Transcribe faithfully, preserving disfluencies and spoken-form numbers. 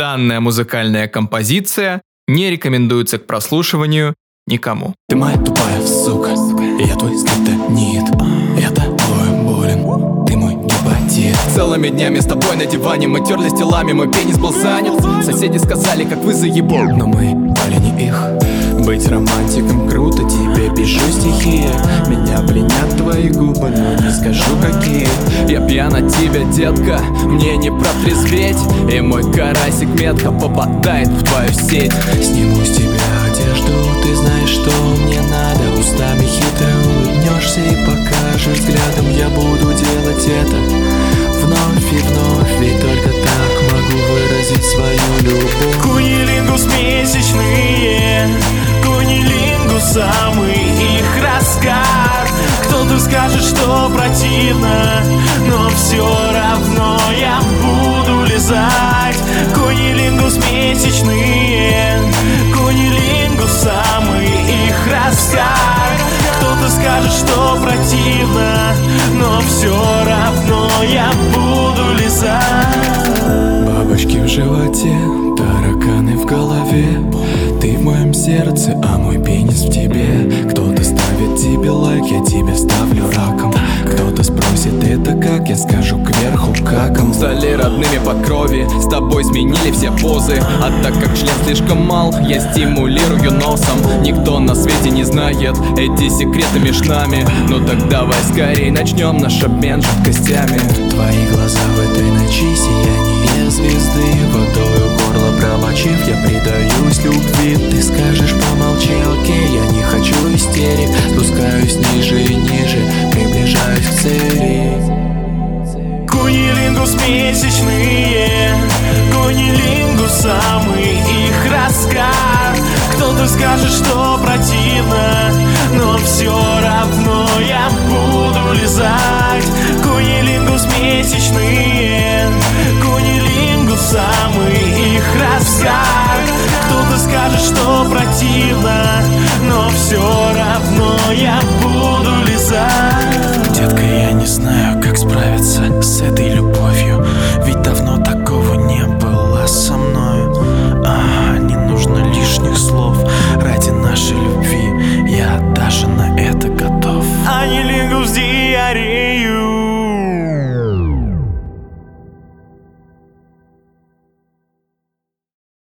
Данная музыкальная композиция не рекомендуется к прослушиванию никому. Ты моя тупая сука, я твой скриптонит. Я тобой болен, ты мой гепатит. Целыми днями с тобой на диване мы терлись телами, мой пенис был занят. Соседи сказали, как вы заебал, но мы пали не их. Быть романтиком круто, тебе пишу стихи. Меня пленят твои губы, но не скажу какие. Я пьян от тебя, детка, мне не протрезветь. И мой карасик метко попадает в твою сеть. Сниму с тебя одежду, ты знаешь, что мне надо. Устами хитро улыбнешься и покажешь взглядом. Я буду делать это вновь и вновь, ведь только так могу выразить свою любовь. Кунилингус месячные, кунилингус самый их раскат. Кто-то скажет, что противно, но все равно я буду лизать. Кунилингус месячные, кунилингус самый их раскат. Кто-то скажет, что противно, но все равно я буду лизать. Бабочки в животе, тараканы в голове. Ты в моем сердце, а мой пенис в тебе. Кто-то ставит тебе лайк, я тебе ставлю раком. Кто-то спросит, это как, я скажу кверху каком. Стали родными по крови, с тобой сменили все позы. А так как член слишком мал, я стимулирую носом. Никто на свете не знает эти секреты между нами. Ну так давай скорей начнем наш обмен жидкостями. Твои глаза в этой ночи сияние звезды. Водою горло промочив, я предаюсь любви. Ты скажешь, помолчи, окей, я не хочу истерик. Спускаюсь ниже и ниже, приближаюсь к цели. Кунилингус месячные, кунилингус самый их раскат. Кто-то скажет, что противно, но все равно я буду лизать. Кунилингус месячные, кунилингус самый их раскат. Кто-то скажет, что противно,